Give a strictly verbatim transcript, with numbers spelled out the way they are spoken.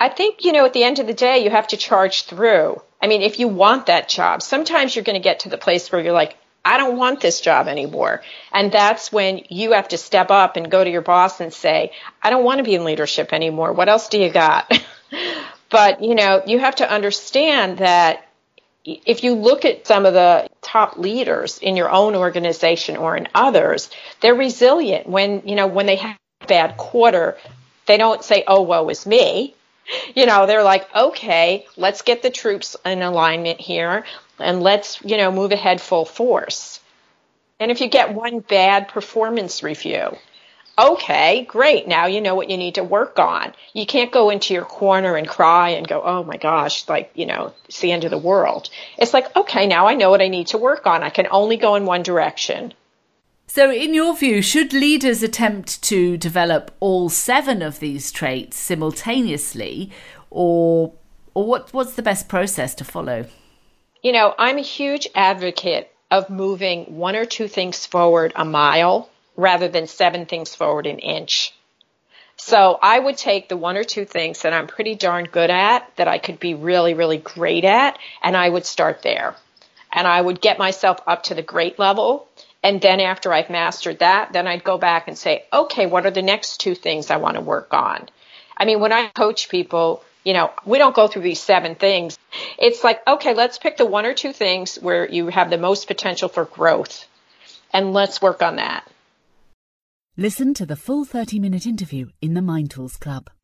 I think, you know, at the end of the day, you have to charge through. I mean, if you want that job, sometimes you're going to get to the place where you're like, I don't want this job anymore. And that's when you have to step up and go to your boss and say, I don't want to be in leadership anymore. What else do you got? But, you know, you have to understand that if you look at some of the top leaders in your own organization or in others, they're resilient. When, you know, when they have a bad quarter, they don't say, oh, woe is me. You know, they're like, okay, let's get the troops in alignment here and let's, you know, move ahead full force. And if you get one bad performance review, okay, great. Now you know what you need to work on. You can't go into your corner and cry and go, oh my gosh, like, you know, it's the end of the world. It's like, okay, now I know what I need to work on. I can only go in one direction. So in your view, should leaders attempt to develop all seven of these traits simultaneously, or or what what's the best process to follow? You know, I'm a huge advocate of moving one or two things forward a mile rather than seven things forward an inch. So I would take the one or two things that I'm pretty darn good at, that I could be really, really great at, and I would start there. And I would get myself up to the great level. And then after I've mastered that, then I'd go back and say, okay, what are the next two things I want to work on? I mean, when I coach people, you know, we don't go through these seven things. It's like, okay, let's pick the one or two things where you have the most potential for growth, and let's work on that. Listen to the full thirty-minute interview in the Mind Tools Club.